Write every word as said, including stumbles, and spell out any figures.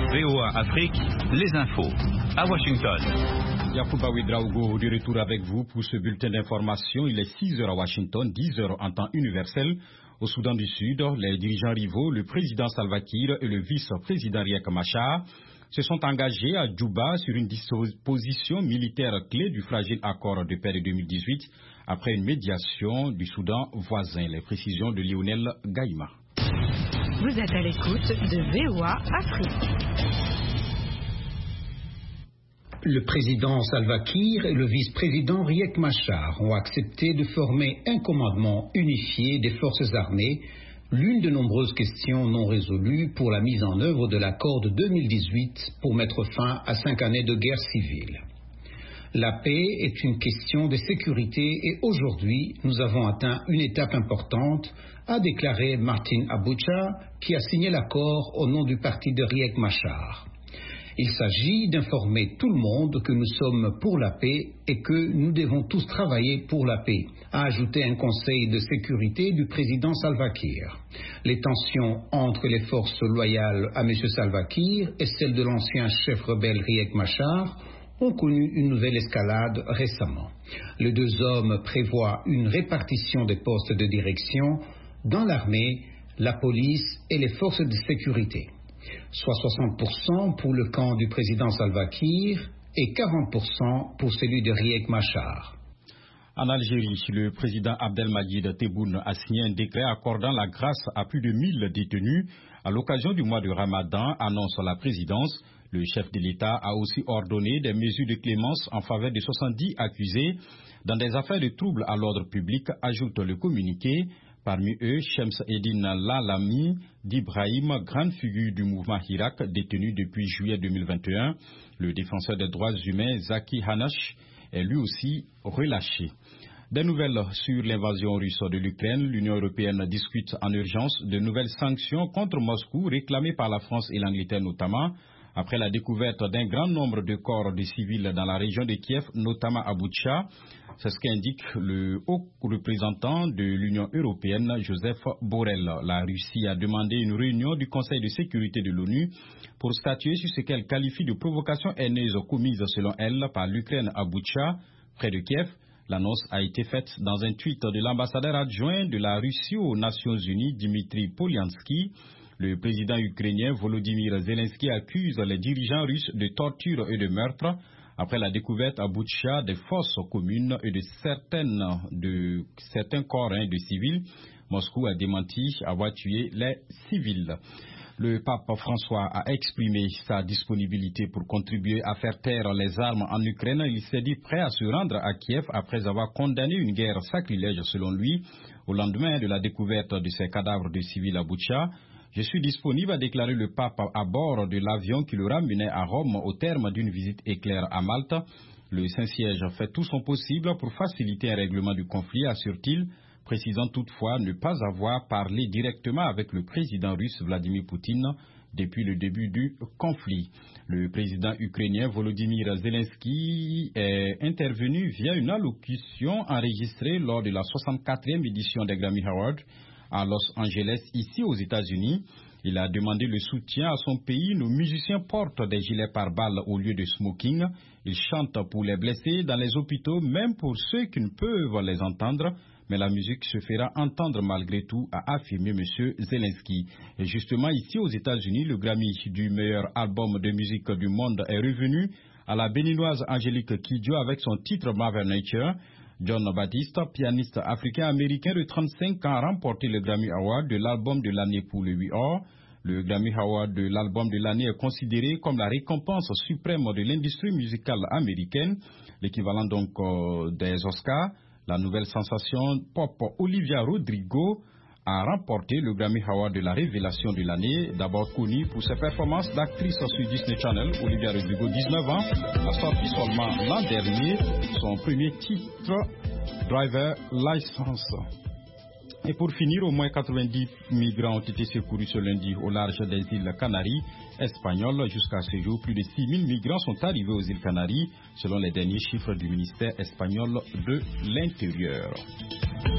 V O A Afrique, les infos. À Washington. Yacouba Ouedraogo, de retour avec vous pour ce bulletin d'information. Il est six heures à Washington, dix heures en temps universel. Au Soudan du Sud, les dirigeants rivaux, le président Salva Kiir et le vice-président Riek Machar, se sont engagés à Djouba sur une disposition militaire clé du fragile accord de paix de deux mille dix-huit après une médiation du Soudan voisin. Les précisions de Lionel Gaïma. Vous êtes à l'écoute de V O A Afrique. Le président Salva Kiir et le vice-président Riek Machar ont accepté de former un commandement unifié des forces armées, l'une de nombreuses questions non résolues pour la mise en œuvre de l'accord de deux mille dix-huit pour mettre fin à cinq années de guerre civile. La paix est une question de sécurité et aujourd'hui, nous avons atteint une étape importante, a déclaré Martin Abucha, qui a signé l'accord au nom du parti de Riek Machar. Il s'agit d'informer tout le monde que nous sommes pour la paix et que nous devons tous travailler pour la paix, a ajouté un conseil de sécurité du président Salva Kiir. Les tensions entre les forces loyales à M. Salva Kiir et celles de l'ancien chef rebelle Riek Machar ont connu une nouvelle escalade récemment. Les deux hommes prévoient une répartition des postes de direction dans l'armée, la police et les forces de sécurité, soit soixante pour cent pour le camp du président Salva Kiir et quarante pour cent pour celui de Riek Machar. En Algérie, le président Abdelmadjid Tebboune a signé un décret accordant la grâce à plus de mille détenus à l'occasion du mois de Ramadan, annonce la présidence. Le chef de l'État a aussi ordonné des mesures de clémence en faveur de soixante-dix accusés dans des affaires de troubles à l'ordre public, ajoute le communiqué. Parmi eux, Shems Eddine Lalami d'Ibrahim, grande figure du mouvement Hirak, détenu depuis juillet deux mille vingt et un. Le défenseur des droits humains, Zaki Hanash, est lui aussi relâché. Des nouvelles sur l'invasion russe de l'Ukraine. L'Union européenne discute en urgence de nouvelles sanctions contre Moscou, réclamées par la France et l'Angleterre notamment, après la découverte d'un grand nombre de corps de civils dans la région de Kiev, notamment à Boutcha. C'est ce qu'indique le haut représentant de l'Union européenne, Joseph Borrell. La Russie a demandé une réunion du Conseil de sécurité de l'ONU pour statuer sur ce qu'elle qualifie de provocation haineuse commise selon elle par l'Ukraine à Boutcha, près de Kiev. L'annonce a été faite dans un tweet de l'ambassadeur adjoint de la Russie aux Nations Unies, Dmitry Polyansky. Le président ukrainien Volodymyr Zelensky accuse les dirigeants russes de torture et de meurtre après la découverte à Boutcha des fosses communes et de, certaines, de certains corps hein, de civils. Moscou a démenti avoir tué les civils. Le pape François a exprimé sa disponibilité pour contribuer à faire taire les armes en Ukraine. Il s'est dit prêt à se rendre à Kiev après avoir condamné une guerre sacrilège selon lui au lendemain de la découverte de ces cadavres de civils à Boutcha. Je suis disponible, a déclaré le pape à bord de l'avion qui le ramenait à Rome au terme d'une visite éclair à Malte. Le Saint-Siège fait tout son possible pour faciliter un règlement du conflit, assure-t-il, précisant toutefois ne pas avoir parlé directement avec le président russe Vladimir Poutine depuis le début du conflit. Le président ukrainien Volodymyr Zelensky est intervenu via une allocution enregistrée lors de la soixante-quatrième édition des Grammy Awards à Los Angeles, ici aux États-Unis. Il a demandé le soutien à son pays. Nos musiciens portent des gilets pare-balles au lieu de smoking. Ils chantent pour les blessés dans les hôpitaux, même pour ceux qui ne peuvent les entendre. Mais la musique se fera entendre malgré tout, a affirmé M. Zelensky. Et justement, ici aux États-Unis, le Grammy du meilleur album de musique du monde est revenu à la béninoise Angélique Kidjo avec son titre Mother Nature. John Baptiste, pianiste africain-américain de trente-cinq ans, a remporté le Grammy Award de l'album de l'année pour le huit heures. Le Grammy Award de l'album de l'année est considéré comme la récompense suprême de l'industrie musicale américaine, l'équivalent donc euh, des Oscars. La nouvelle sensation pop Olivia Rodrigo a remporté le Grammy Award de la révélation de l'année, d'abord connue pour ses performances d'actrice sur Disney Channel. Olivia Rodrigo, dix-neuf ans, a sorti seulement l'an dernier son premier titre, Driver License. Et pour finir, au moins quatre-vingt-dix migrants ont été secourus ce lundi au large des îles Canaries espagnoles. Jusqu'à ce jour, plus de six mille migrants sont arrivés aux îles Canaries, selon les derniers chiffres du ministère espagnol de l'Intérieur.